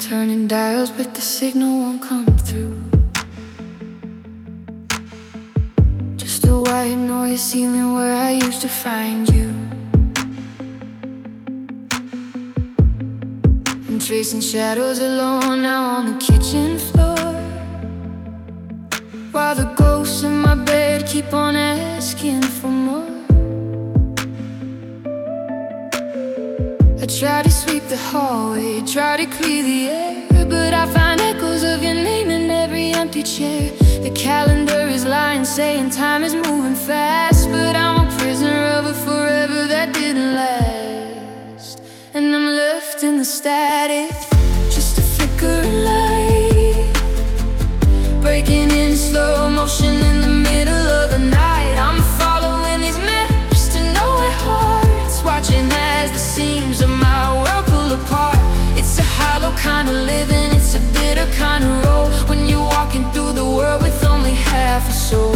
turning dials, but the signal won't come through. Just a white noise ceiling where I used to find you. I'm tracing shadows alone now on the kitchen floor, while the ghosts in my bed keep on asking for more. I try to sweep the hallway, try to clear the air, but I find echoes of your name in every empty chair. The calendar is lying, saying time is moving fast, but I'm a prisoner of a forever that didn't last. And I'm left in the static, just a flickering light, breaking in slow motion in the middle of the night. I'm following these maps to nowhere hearts, watching as the seams of my world pull apart. It's a hollow kind of living, it's a bitter kind of roll, when you're walking through the world with only half a soul.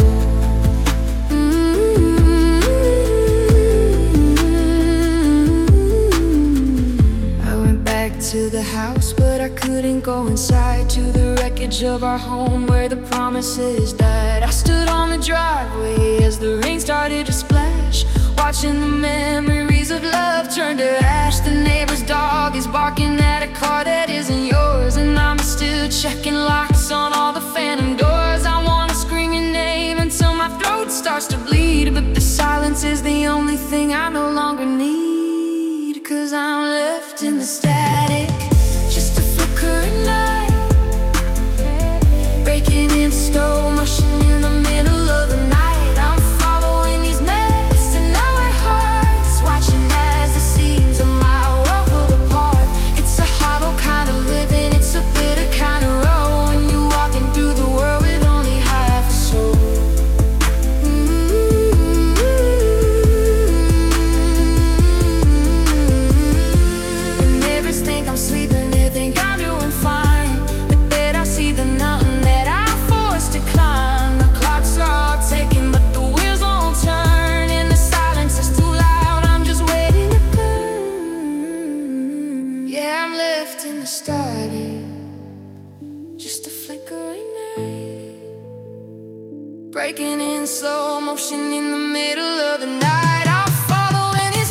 I went back to the house, but I couldn't go inside, to the wreckage of our home where the promises died. I stood on the driveway as the rain started to splash, watching the memories of love turn to ash. The neighbor's dog is barking at a car that isn't yours, and I'm still checking locks on all the phantom doors. I wanna scream your name until my throat starts to bleed, but the silence is the only thing I no longer need. 'Cause I'm left in the static, just a flickering light, breaking in slow motion in the middle of the night. I'm following these maps to nowhere hearts, watching as the seams of my world pull apart. It's a hollow kind of living, it's a bitter kind of road, when you're walking through the world with only half a soul. The neighbors think I'm sleeping, they think I'm doing fine, but then I see the mountain that I forced to climb. The clocks are all ticking, but the wheels won't turn, and the silence is too loud, I'm just waiting to burn. Yeah, I'm left in the static, just a flickering night, breaking in slow motion in the middle of the night. I'm following his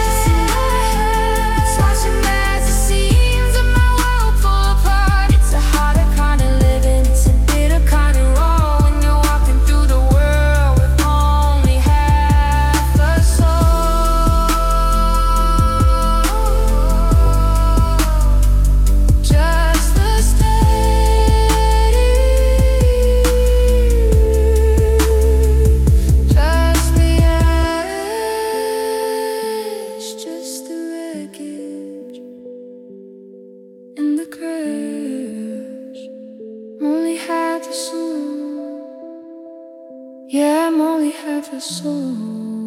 legs, watching as the seams of my world pull apart. It's a harder kind of living, it's a bitter kind of roll, when you're walking through the world with only half a soul. Just the static, just the ash, just the wreckage and the crash. Only half a soul, yeah, I'm only half a soul.